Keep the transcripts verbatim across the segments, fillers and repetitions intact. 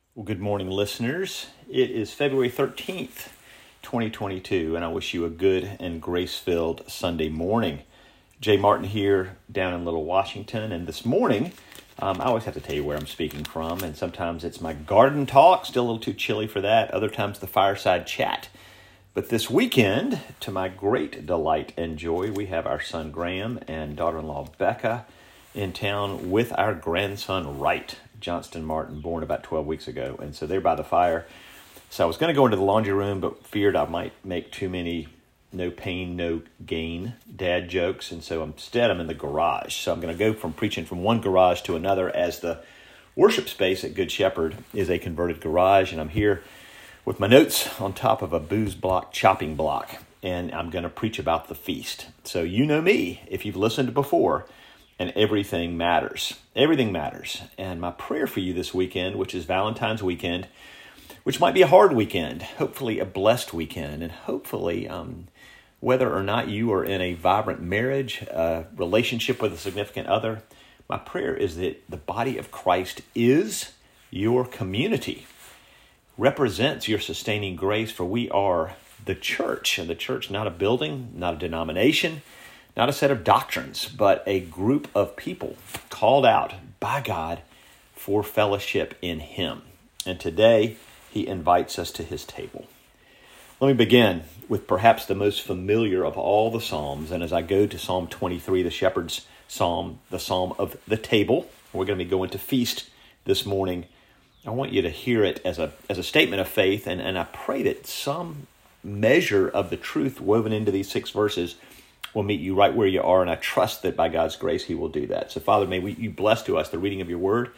Well, good morning, listeners. It is February thirteenth, twenty twenty-two, and I wish you a good and grace-filled Sunday morning. Jay Martin here down in Little Washington, and this morning, um, I always have to tell you where I'm speaking from, and sometimes it's my garden talk, still a little too chilly for that, other times the fireside chat. But this weekend, to my great delight and joy, we have our son Graham and daughter-in-law Becca in town with our grandson Wright, Johnston Martin, born about twelve weeks ago. And so they're by the fire. So I was going to go into the laundry room, but feared I might make too many no pain, no gain dad jokes. And so instead I'm in the garage. So I'm going to go from preaching from one garage to another, as the worship space at Good Shepherd is a converted garage. And I'm here with my notes on top of a booze block chopping block. And I'm going to preach about the feast. So you know me, if you've listened before, and everything matters. Everything matters. And my prayer for you this weekend, which is Valentine's weekend, which might be a hard weekend, hopefully a blessed weekend, and hopefully um, whether or not you are in a vibrant marriage, a relationship with a significant other, my prayer is that the body of Christ is your community, represents your sustaining grace, for we are the church, and the church not a building, not a denomination, not a set of doctrines, but a group of people called out by God for fellowship in Him. And today, He invites us to His table. Let me begin with perhaps the most familiar of all the Psalms. And as I go to Psalm twenty-three, the shepherd's psalm, the Psalm of the table, we're going to be going to feast this morning. I want you to hear it as a as a statement of faith, and, and I pray that some measure of the truth woven into these six verses will meet you right where you are, and I trust that by God's grace He will do that. So Father, may we, you bless to us the reading of your word,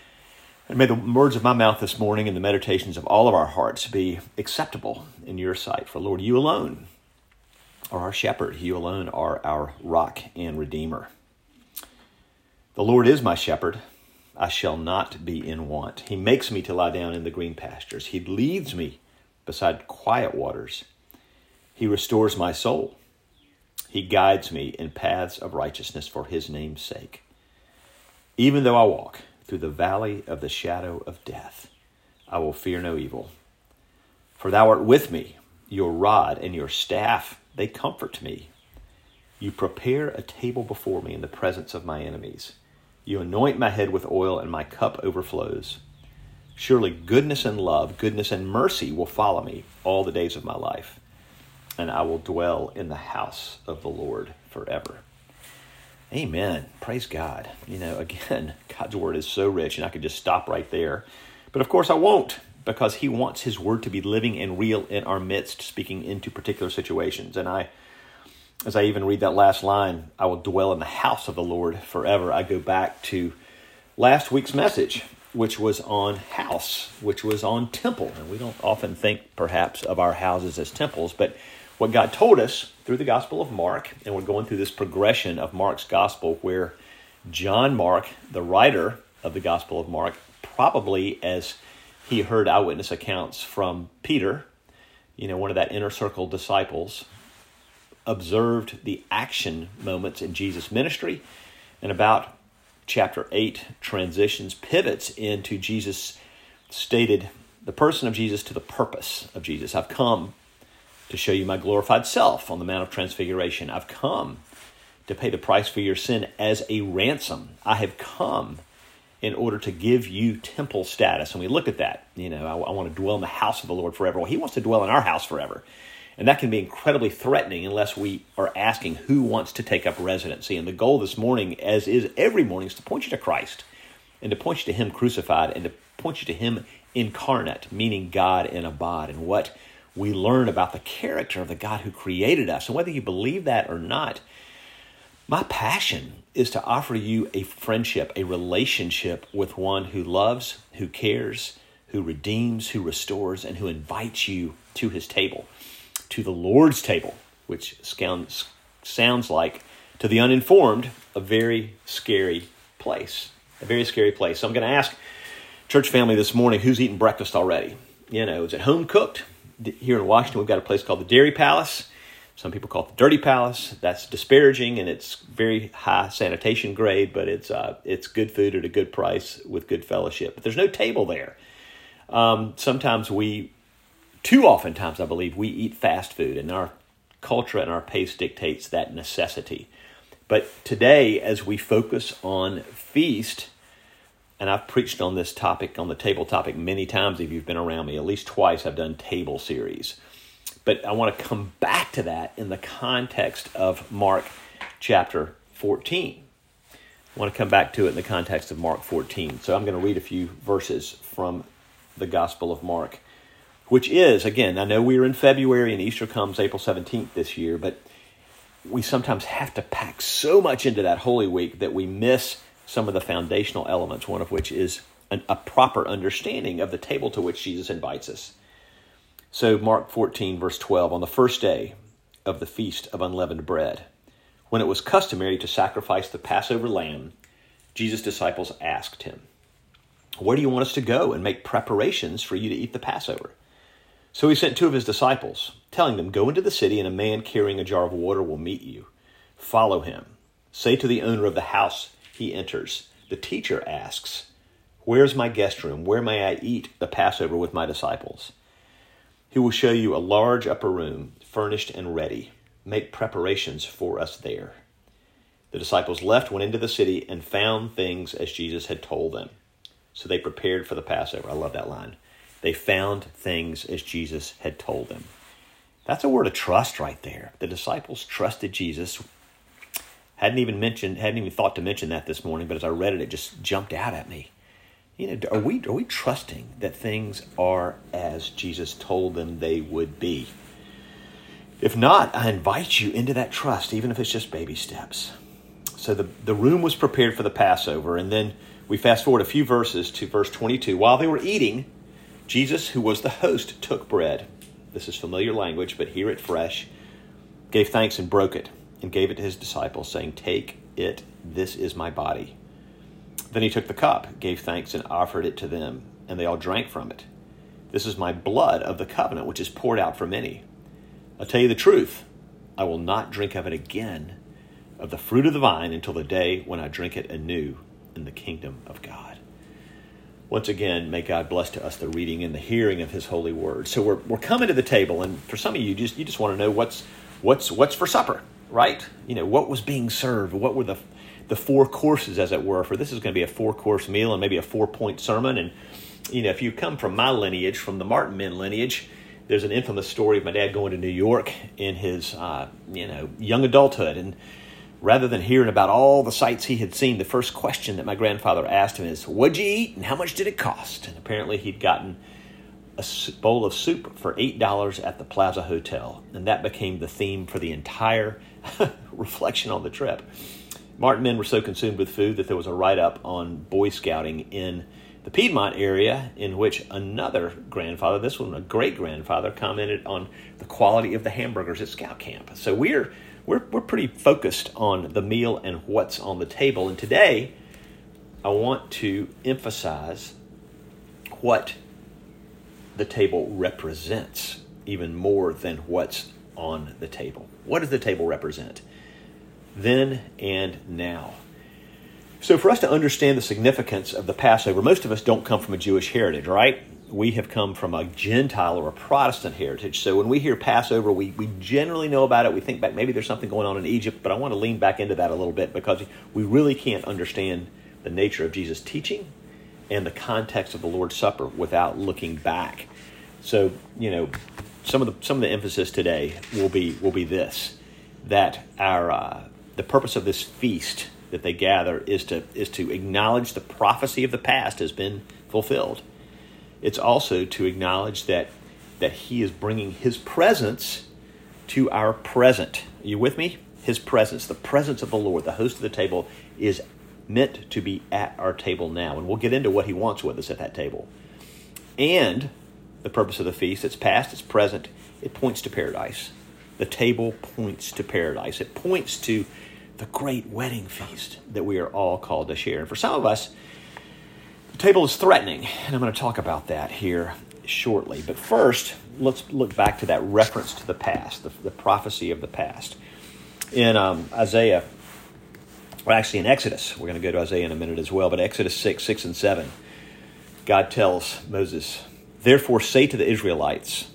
and may the words of my mouth this morning and the meditations of all of our hearts be acceptable in your sight. For Lord, you alone are our shepherd. You alone are our rock and redeemer. The Lord is my shepherd. I shall not be in want. He makes me to lie down in the green pastures. He leads me beside quiet waters. He restores my soul. He guides me in paths of righteousness for His name's sake. Even though I walk through the valley of the shadow of death, I will fear no evil. For thou art with me, your rod and your staff, they comfort me. You prepare a table before me in the presence of my enemies. You anoint my head with oil, and my cup overflows. Surely goodness and love, goodness and mercy will follow me all the days of my life, and I will dwell in the house of the Lord forever. Amen. Praise God. You know, again, God's word is so rich, and I could just stop right there. But of course I won't, because He wants His word to be living and real in our midst, speaking into particular situations. And I, as I even read that last line, I will dwell in the house of the Lord forever, I go back to last week's message, which was on house, which was on temple. And we don't often think, perhaps, of our houses as temples, but what God told us through the Gospel of Mark, and we're going through this progression of Mark's Gospel, where John Mark, the writer of the Gospel of Mark, probably as he heard eyewitness accounts from Peter, you know, one of that inner circle disciples, observed the action moments in Jesus' ministry, and about chapter eight transitions, pivots into Jesus stated the person of Jesus to the purpose of Jesus. I've come to show you my glorified self on the Mount of Transfiguration. I've come to pay the price for your sin as a ransom. I have come in order to give you temple status. And we look at that. You know, I, I want to dwell in the house of the Lord forever. Well, He wants to dwell in our house forever. And that can be incredibly threatening unless we are asking who wants to take up residency. And the goal this morning, as is every morning, is to point you to Christ, and to point you to Him crucified, and to point you to Him incarnate, meaning God in a bod, and what we learn about the character of the God who created us. And whether you believe that or not, my passion is to offer you a friendship, a relationship with one who loves, who cares, who redeems, who restores, and who invites you to His table, to the Lord's table, which sounds, sounds like, to the uninformed, a very scary place, a very scary place. So I'm going to ask church family this morning, who's eaten breakfast already? You know, is it home cooked? Here in Washington, we've got a place called the Dairy Palace. Some people call it the Dirty Palace. That's disparaging, and it's very high sanitation grade, but it's uh, it's good food at a good price with good fellowship. But there's no table there. Um, sometimes we, too often times, I believe, we eat fast food, and our culture and our pace dictates that necessity. But today, as we focus on feast, and I've preached on this topic, on the table topic, many times if you've been around me. At least twice I've done table series. But I want to come back to that in the context of Mark chapter fourteen. I want to come back to it in the context of Mark fourteen. So I'm going to read a few verses from the Gospel of Mark, which is, again, I know we are in February and Easter comes April seventeenth this year, but we sometimes have to pack so much into that Holy Week that we miss some of the foundational elements, one of which is an, a proper understanding of the table to which Jesus invites us. So Mark fourteen, verse twelve, on the first day of the Feast of Unleavened Bread, when it was customary to sacrifice the Passover lamb, Jesus' disciples asked him, "Where do you want us to go and make preparations for you to eat the Passover?" So he sent two of his disciples, telling them, "Go into the city, and a man carrying a jar of water will meet you. Follow him. Say to the owner of the house he enters, 'The teacher asks, where's my guest room? Where may I eat the Passover with my disciples?' He will show you a large upper room, furnished and ready. Make preparations for us there." The disciples left, went into the city, and found things as Jesus had told them. So they prepared for the Passover. I love that line. They found things as Jesus had told them. That's a word of trust right there. The disciples trusted Jesus. Hadn't even mentioned, hadn't even thought to mention that this morning, but as I read it, it just jumped out at me. You know, are we are we trusting that things are as Jesus told them they would be? If not, I invite you into that trust, even if it's just baby steps. So the, the room was prepared for the Passover, and then we fast forward a few verses to verse twenty-two. While they were eating, Jesus, who was the host, took bread. This is familiar language, but hear it fresh. Gave thanks and broke it, and gave it to his disciples, saying, "Take it, this is my body." Then he took the cup, gave thanks, and offered it to them, and they all drank from it. "This is my blood of the covenant, which is poured out for many. I'll tell you the truth, I will not drink of it again, of the fruit of the vine, until the day when I drink it anew in the kingdom of God." Once again, may God bless to us the reading and the hearing of his holy word. So we're we're coming to the table, and for some of you, just you just want to know what's what's what's for supper, right? You know, what was being served, what were the the four courses, as it were, for this is going to be a four-course meal and maybe a four-point sermon. And, you know, if you come from my lineage, from the Martin men lineage, there's an infamous story of my dad going to New York in his, uh, you know, young adulthood. And rather than hearing about all the sights he had seen, the first question that my grandfather asked him is, "What'd you eat and how much did it cost?" And apparently he'd gotten a bowl of soup for eight dollars at the Plaza Hotel. And that became the theme for the entire reflection on the trip. Martin men were so consumed with food that there was a write-up on Boy Scouting in the Piedmont area in which another grandfather, this one a great-grandfather, commented on the quality of the hamburgers at Scout Camp. So we're we're we're pretty focused on the meal and what's on the table. And today, I want to emphasize what the table represents even more than what's on the table. What does the table represent? Then and now. So for us to understand the significance of the Passover, most of us don't come from a Jewish heritage, right? We have come from a Gentile or a Protestant heritage. So when we hear Passover, we, we generally know about it. We think back, maybe there's something going on in Egypt, but I want to lean back into that a little bit because we really can't understand the nature of Jesus' teaching and the context of the Lord's Supper without looking back. So, you know, some of the some of the emphasis today will be will be this, that our uh, the purpose of this feast that they gather is to is to acknowledge the prophecy of the past has been fulfilled. It's also to acknowledge that that he is bringing his presence to our present. Are you with me? His presence, the presence of the Lord, the host of the table, is meant to be at our table now. And we'll get into what he wants with us at that table. And the purpose of the feast, it's past, it's present, it points to paradise. The table points to paradise. It points to the great wedding feast that we are all called to share. And for some of us, the table is threatening, and I'm going to talk about that here shortly. But first, let's look back to that reference to the past, the, the prophecy of the past. In um, Isaiah, well, actually in Exodus, we're going to go to Isaiah in a minute as well, but Exodus six, six and seven, God tells Moses, Therefore say to the Israelites,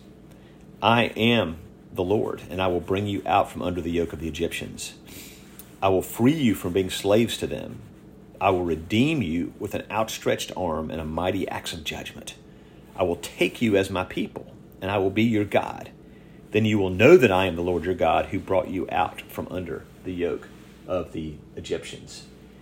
I am the Lord, and I will bring you out from under the yoke of the Egyptians. I will free you from being slaves to them. I will redeem you with an outstretched arm and a mighty axe of judgment. I will take you as my people, and I will be your God. Then you will know that I am the Lord your God who brought you out from under the yoke of the Egyptians.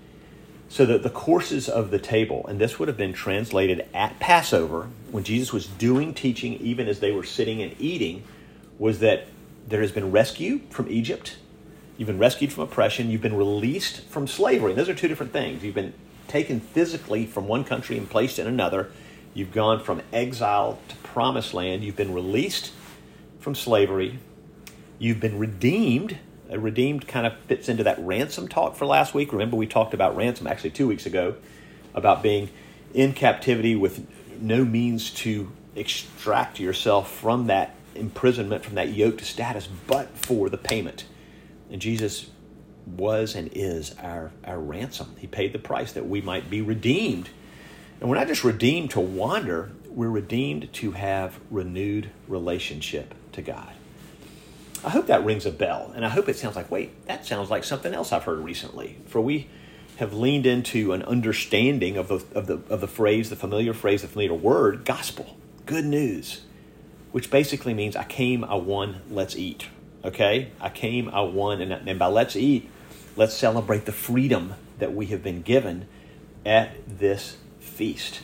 So that the courses of the table, and this would have been translated at Passover, when Jesus was doing teaching, even as they were sitting and eating, was that there has been rescue from Egypt. You've been rescued from oppression. You've been released from slavery. And those are two different things. You've been taken physically from one country and placed in another. You've gone from exile to promised land. You've been released from slavery. You've been redeemed. Uh, redeemed kind of fits into that ransom talk for last week. Remember, we talked about ransom actually two weeks ago, about being in captivity with no means to extract yourself from that imprisonment, from that yoked status, but for the payment. And Jesus was and is our, our ransom. He paid the price that we might be redeemed. And we're not just redeemed to wander, we're redeemed to have renewed relationship to God. I hope that rings a bell, and I hope it sounds like, wait, that sounds like something else I've heard recently. For we have leaned into an understanding of the, of the, of the phrase, the familiar phrase, the familiar word, gospel, good news, which basically means I came, I won, let's eat. Okay? I came, I won, and, and by let's eat, let's celebrate the freedom that we have been given at this feast.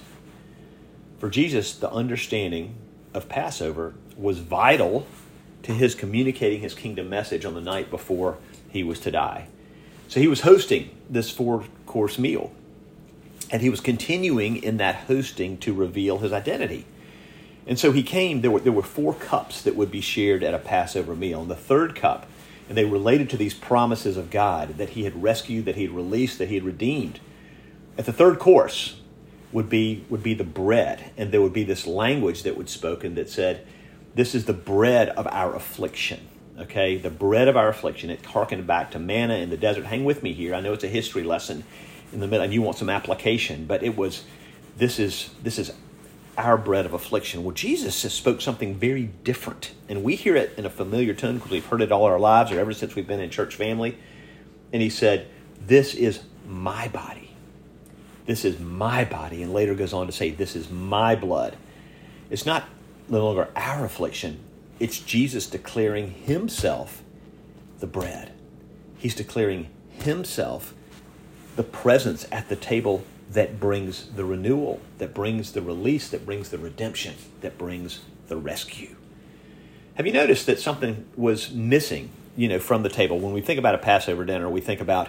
For Jesus, the understanding of Passover was vital to his communicating his kingdom message on the night before he was to die. So he was hosting this four-course meal, and he was continuing in that hosting to reveal his identity. And so he came, there were, there were four cups that would be shared at a Passover meal. And the third cup, and they related to these promises of God that he had rescued, that he had released, that he had redeemed. At the third course would be, would be the bread. And there would be this language that was spoken that said, this is the bread of our affliction. Okay, the bread of our affliction. It harkened back to manna in the desert. Hang with me here. I know it's a history lesson in the middle, and you want some application, but it was, this is, this is our bread of affliction. Well, Jesus spoke something very different, and we hear it in a familiar tone because we've heard it all our lives or ever since we've been in church family. And he said, this is my body. This is my body. And later goes on to say, this is my blood. It's not no longer our affliction. It's Jesus declaring himself the bread. He's declaring himself the presence at the table that brings the renewal, that brings the release, that brings the redemption, that brings the rescue. Have you noticed that something was missing, you know, from the table? When we think about a Passover dinner, we think about,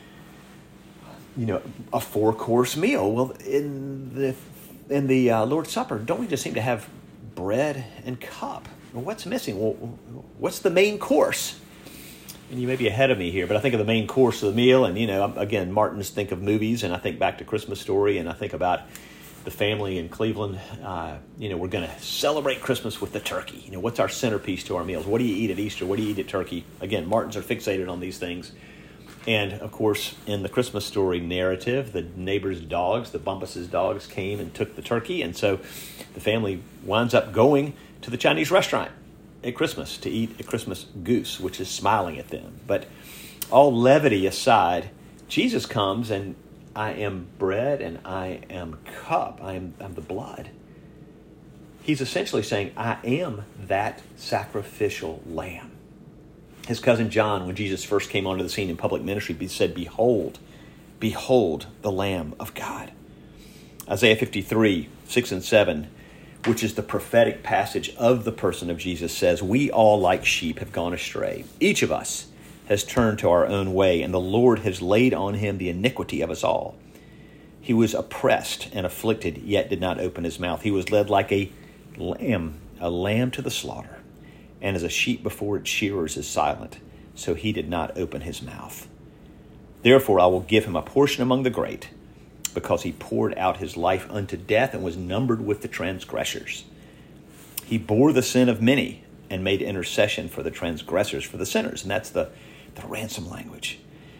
you know, a four-course meal. Well, in the in the uh, Lord's Supper, don't we just seem to have bread and cup? Well, what's missing? Well, what's the main course? And you may be ahead of me here, but I think of the main course of the meal, and, you know, again, Martins think of movies, and I think back to Christmas Story, and I think about the family in Cleveland. Uh, you know, we're going to celebrate Christmas with the turkey. You know, what's our centerpiece to our meals? What do you eat at Easter? What do you eat at turkey? Again, Martins are fixated on these things. And, of course, in the Christmas Story narrative, the neighbor's dogs, the Bumpus's dogs, came and took the turkey, and so the family winds up going to the Chinese restaurant at Christmas to eat a Christmas goose, which is smiling at them. But all levity aside, Jesus comes and I am bread and I am cup. I am I'm the blood. He's essentially saying, I am that sacrificial lamb. His cousin John, when Jesus first came onto the scene in public ministry, he said, behold, behold the Lamb of God. Isaiah fifty-three, six and seven, which is the prophetic passage of the person of Jesus, says, we all like sheep have gone astray. Each of us has turned to our own way, and the Lord has laid on him the iniquity of us all. He was oppressed and afflicted, yet did not open his mouth. He was led like a lamb, a lamb to the slaughter, and as a sheep before its shearers is silent, so he did not open his mouth. Therefore I will give him a portion among the great, because he poured out his life unto death and was numbered with the transgressors. He bore the sin of many and made intercession for the transgressors, for the sinners. And that's the, the ransom language.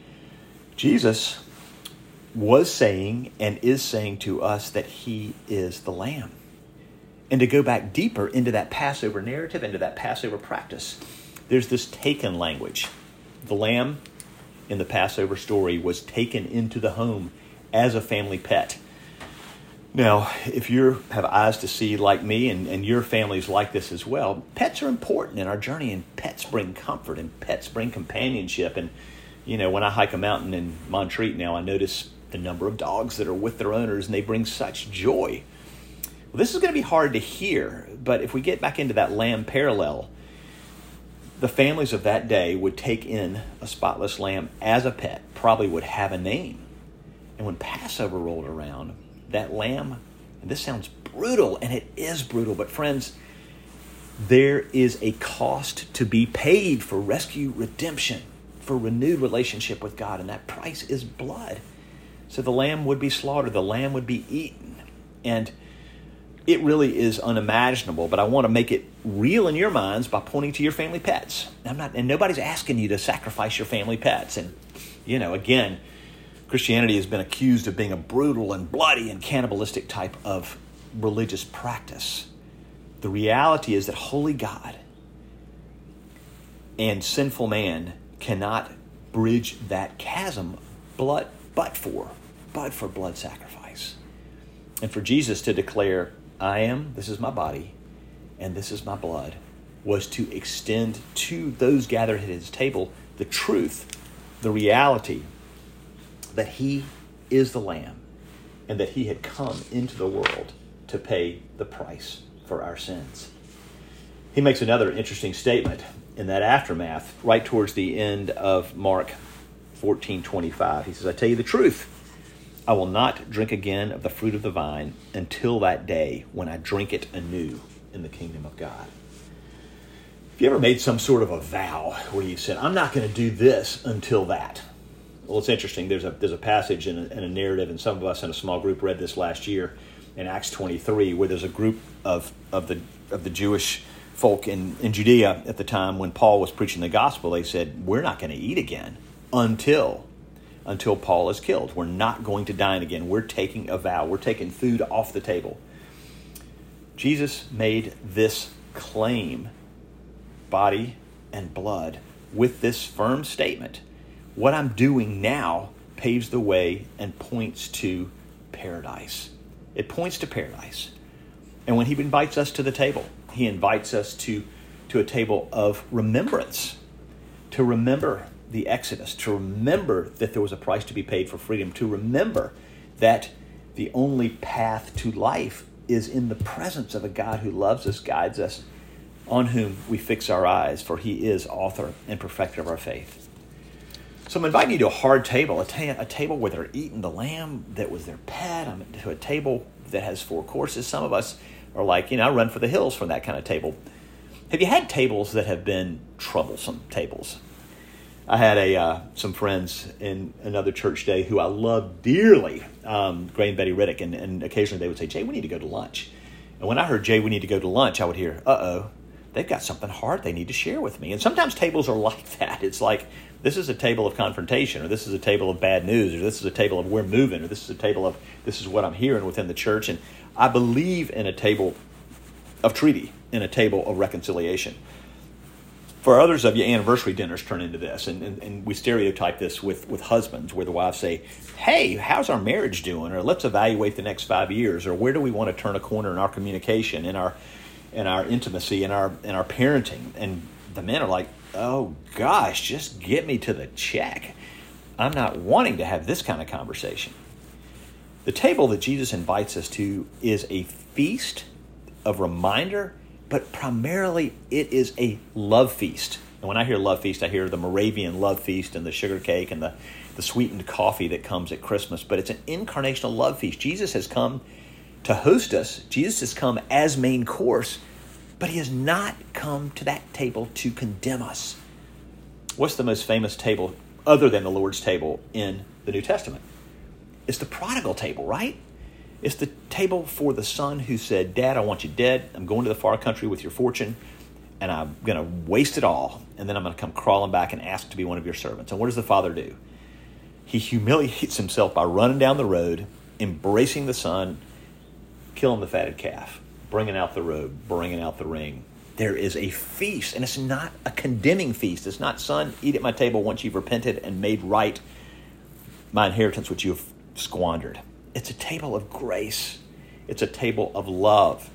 Jesus was saying and is saying to us that he is the Lamb. And to go back deeper into that Passover narrative, into that Passover practice, there's this taken language. The lamb in the Passover story was taken into the home as a family pet. Now, if you have eyes to see like me, and, and your family's like this as well, pets are important in our journey, and pets bring comfort, and pets bring companionship. And, you know, when I hike a mountain in Montreat now, I notice the number of dogs that are with their owners, and they bring such joy. Well, this is going to be hard to hear, but if we get back into that lamb parallel, the families of that day would take in a spotless lamb as a pet, probably would have a name. And when Passover rolled around, that lamb, and this sounds brutal, and it is brutal, but friends, there is a cost to be paid for rescue, redemption, for renewed relationship with God, and that price is blood. So the lamb would be slaughtered, the lamb would be eaten, and it really is unimaginable, but I want to make it real in your minds by pointing to your family pets. I'm not, and nobody's asking you to sacrifice your family pets. And, you know, again, Christianity has been accused of being a brutal and bloody and cannibalistic type of religious practice. The reality is that holy God and sinful man cannot bridge that chasm blood, but for, but for blood sacrifice. And for Jesus to declare, I am, this is my body, and this is my blood, was to extend to those gathered at his table the truth, the reality that he is the Lamb and that he had come into the world to pay the price for our sins. He makes another interesting statement in that aftermath, right towards the end of Mark fourteen twenty-five. He says, I tell you the truth, I will not drink again of the fruit of the vine until that day when I drink it anew in the kingdom of God. Have you ever made some sort of a vow where you said, I'm not going to do this until that? Well, it's interesting. There's a there's a passage in a, in a narrative, and some of us in a small group read this last year in Acts twenty-three, where there's a group of of the of the Jewish folk in, in Judea at the time when Paul was preaching the gospel. They said, we're not going to eat again until until Paul is killed. We're not going to dine again. We're taking a vow. We're taking food off the table. Jesus made this claim, body and blood, with this firm statement. What I'm doing now paves the way and points to paradise. It points to paradise. And when he invites us to the table, he invites us to, to a table of remembrance, to remember the Exodus, to remember that there was a price to be paid for freedom, to remember that the only path to life is in the presence of a God who loves us, guides us, on whom we fix our eyes, for he is author and perfecter of our faith. So I'm inviting you to a hard table, a, ta- a table where they're eating the lamb that was their pet, I'm to a table that has four courses. Some of us are like, you know, I run for the hills from that kind of table. Have you had tables that have been troublesome tables? I had a uh, some friends in another church day who I love dearly, um, Gray and Betty Riddick, and, and occasionally they would say, Jay, we need to go to lunch. And when I heard, Jay, we need to go to lunch, I would hear, uh-oh, they've got something hard they need to share with me. And sometimes tables are like that. It's like, this is a table of confrontation, or this is a table of bad news, or this is a table of we're moving, or this is a table of this is what I'm hearing within the church. And I believe in a table of treaty, in a table of reconciliation. For others of you, anniversary dinners turn into this, and, and, and we stereotype this with, with husbands, where the wives say, hey, how's our marriage doing? Or let's evaluate the next five years, or where do we want to turn a corner in our communication, in our in our intimacy, in our in our parenting? And the men are like, oh gosh, just get me to the check. I'm not wanting to have this kind of conversation. The table that Jesus invites us to is a feast of reminder, but primarily it is a love feast. And when I hear love feast, I hear the Moravian love feast and the sugar cake and the, the sweetened coffee that comes at Christmas. But it's an incarnational love feast. Jesus has come to host us. Jesus has come as main course, but he has not come to that table to condemn us. What's the most famous table other than the Lord's table in the New Testament? It's the prodigal table, right? It's the table for the son who said, Dad, I want you dead. I'm going to the far country with your fortune, and I'm going to waste it all. And then I'm going to come crawling back and ask to be one of your servants. And what does the father do? He humiliates himself by running down the road, embracing the son, killing the fatted calf. bringing out the robe, bringing out the ring. There is a feast, and it's not a condemning feast. It's not, son, eat at my table once you've repented and made right my inheritance which you have squandered. It's a table of grace. It's a table of love.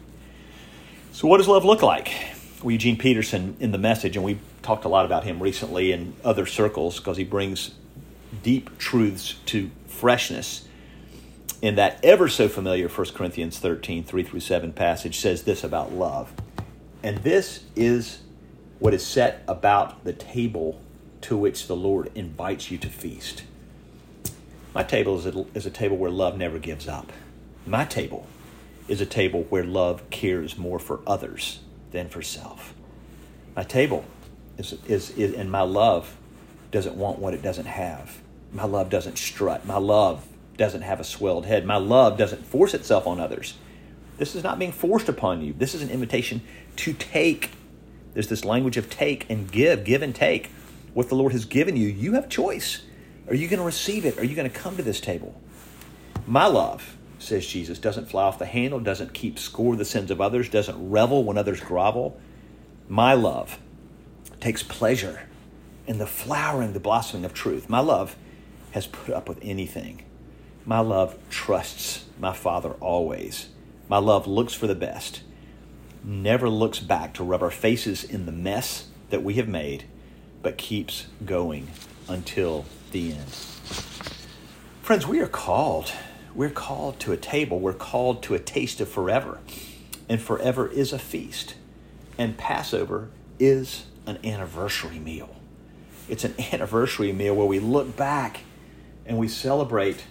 So what does love look like? Well, Eugene Peterson in The Message, and we've talked a lot about him recently in other circles because he brings deep truths to freshness. In that ever so familiar First Corinthians thirteen, three through seven passage says this about love. And this is what is set about the table to which the Lord invites you to feast. My table is a, is a table where love never gives up. My table is a table where love cares more for others than for self. My table is, is, is and my love doesn't want what it doesn't have. My love doesn't strut. My love doesn't have a swelled head. My love doesn't force itself on others. This is not being forced upon you. This is an invitation to take. There's this language of take and give, give and take. What the Lord has given you, you have choice. Are you going to receive it? Are you going to come to this table? My love, says Jesus, doesn't fly off the handle, doesn't keep score of the sins of others, doesn't revel when others grovel. My love takes pleasure in the flowering, the blossoming of truth. My love has put up with anything. My love trusts my Father always. My love looks for the best, never looks back to rub our faces in the mess that we have made, but keeps going until the end. Friends, we are called. We're called to a table. We're called to a taste of forever. And forever is a feast. And Passover is an anniversary meal. It's an anniversary meal where we look back and we celebrate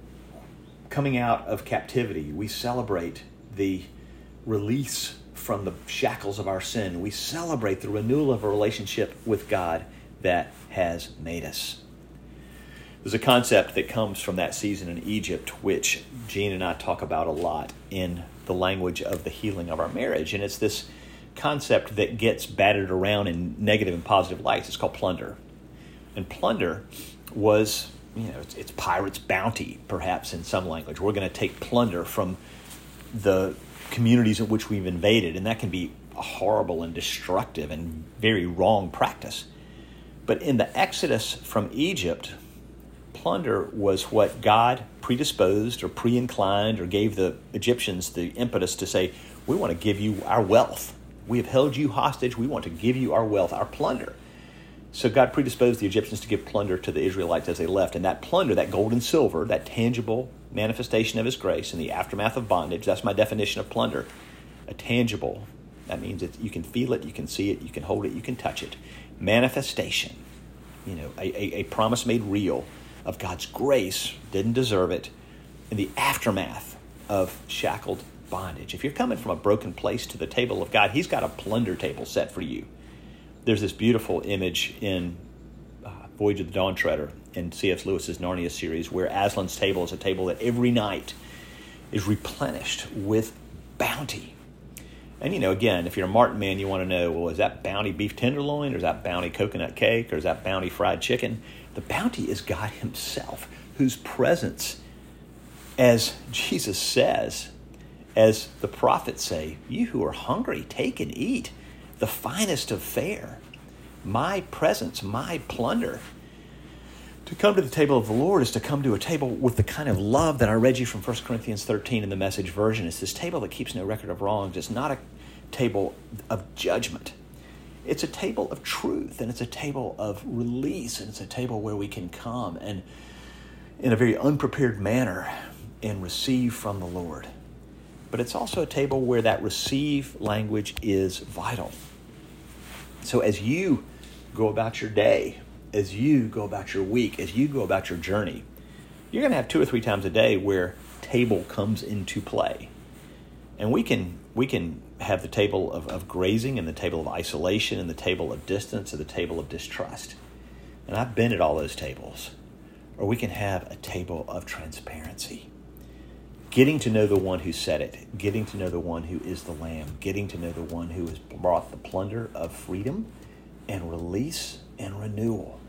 coming out of captivity. We celebrate the release from the shackles of our sin. We celebrate the renewal of a relationship with God that has made us. There's a concept that comes from that season in Egypt, which Jean and I talk about a lot in the language of the healing of our marriage. And it's this concept that gets battered around in negative and positive lights. It's called plunder. And plunder was, you know, it's, it's pirate's bounty, perhaps in some language. We're going to take plunder from the communities in which we've invaded, and that can be a horrible and destructive and very wrong practice. But in the Exodus from Egypt, plunder was what God predisposed or pre-inclined or gave the Egyptians the impetus to say, we want to give you our wealth. We have held you hostage. We want to give you our wealth, our plunder. So God predisposed the Egyptians to give plunder to the Israelites as they left. And that plunder, that gold and silver, that tangible manifestation of his grace in the aftermath of bondage, that's my definition of plunder. A tangible, that means that you can feel it, you can see it, you can hold it, you can touch it. Manifestation, you know, a, a, a promise made real of God's grace, didn't deserve it, in the aftermath of shackled bondage. If you're coming from a broken place to the table of God, he's got a plunder table set for you. There's this beautiful image in uh, Voyage of the Dawn Treader in C S Lewis's Narnia series where Aslan's table is a table that every night is replenished with bounty. And, you know, again, if you're a Martin man, you want to know, well, is that bounty beef tenderloin, or is that bounty coconut cake, or is that bounty fried chicken? The bounty is God himself, whose presence, as Jesus says, as the prophets say, you who are hungry, take and eat. The finest of fare, my presence, my plunder. To come to the table of the Lord is to come to a table with the kind of love that I read you from First Corinthians thirteen in the Message version. It's this table that keeps no record of wrongs. It's not a table of judgment. It's a table of truth, and it's a table of release, and it's a table where we can come and in a very unprepared manner and receive from the Lord. But it's also a table where that receive language is vital. So as you go about your day, as you go about your week, as you go about your journey, you're going to have two or three times a day where table comes into play. And we can we can have the table of, of grazing and the table of isolation and the table of distance and the table of distrust. And I've been at all those tables. Or we can have a table of transparency. Getting to know the one who said it, getting to know the one who is the Lamb, getting to know the one who has brought the plunder of freedom and release and renewal.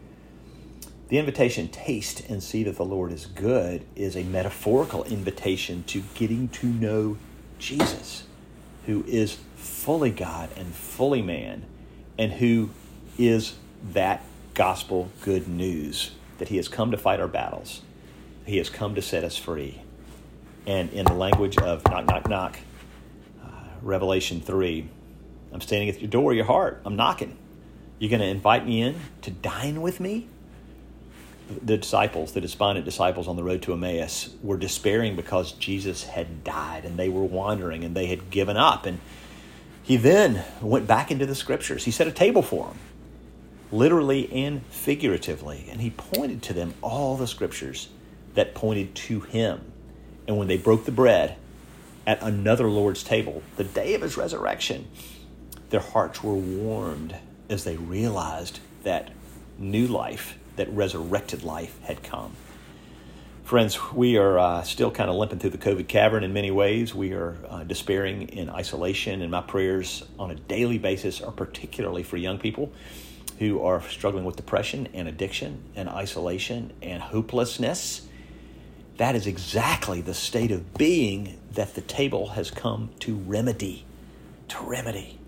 The invitation, taste and see that the Lord is good, is a metaphorical invitation to getting to know Jesus. who is fully God and fully man, and who is that gospel good news that he has come to fight our battles. He has come to set us free. And in the language of knock, knock, knock, uh, Revelation three, I'm standing at your door, your heart. I'm knocking. You're going to invite me in to dine with me? The disciples, the despondent disciples on the road to Emmaus, were despairing because Jesus had died, and they were wandering, and they had given up. And he then went back into the scriptures. He set a table for them, literally and figuratively, and he pointed to them all the scriptures that pointed to him. And when they broke the bread at another Lord's table, the day of his resurrection, their hearts were warmed as they realized that new life, that resurrected life had come. Friends, we are uh, still kind of limping through the COVID cavern in many ways. We are uh, despairing in isolation, and my prayers on a daily basis are particularly for young people who are struggling with depression and addiction and isolation and hopelessness. That is exactly the state of being that the table has come to remedy, to remedy.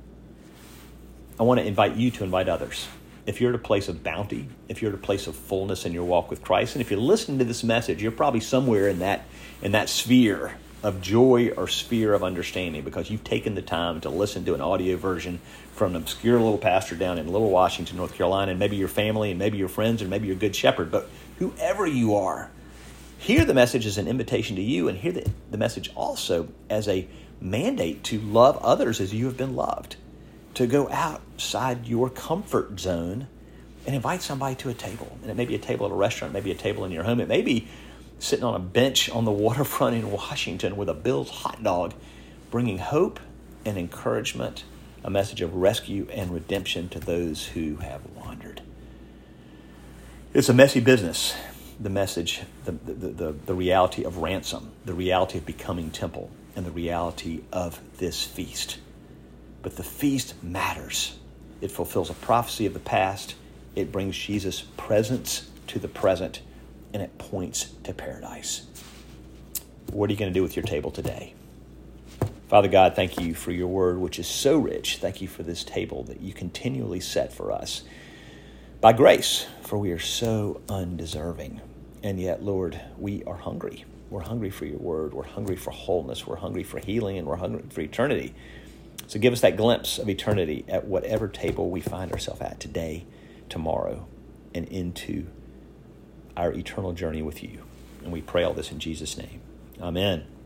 I want to invite you to invite others. If you're at a place of bounty, if you're at a place of fullness in your walk with Christ, and if you're listening to this message, you're probably somewhere in that in that sphere of joy or sphere of understanding, because you've taken the time to listen to an audio version from an obscure little pastor down in Little Washington, North Carolina, and maybe your family, and maybe your friends, and maybe your good shepherd. But whoever you are, hear the message as an invitation to you, and hear the, the message also as a mandate to love others as you have been loved, to go outside your comfort zone and invite somebody to a table. And it may be a table at a restaurant, maybe a table in your home. It may be sitting on a bench on the waterfront in Washington with a Bill's hot dog, bringing hope and encouragement, a message of rescue and redemption to those who have wandered. It's a messy business, the message, the, the, the, the reality of ransom, the reality of becoming temple, and the reality of this feast. But the feast matters. It fulfills a prophecy of the past. It brings Jesus' presence to the present, and it points to paradise. What are you going to do with your table today? Father God, thank you for your word, which is so rich. Thank you for this table that you continually set for us by grace, for we are so undeserving. And yet, Lord, we are hungry. We're hungry for your word. We're hungry for wholeness. We're hungry for healing, and we're hungry for eternity. So give us that glimpse of eternity at whatever table we find ourselves at today, tomorrow, and into our eternal journey with you. And we pray all this in Jesus' name. Amen.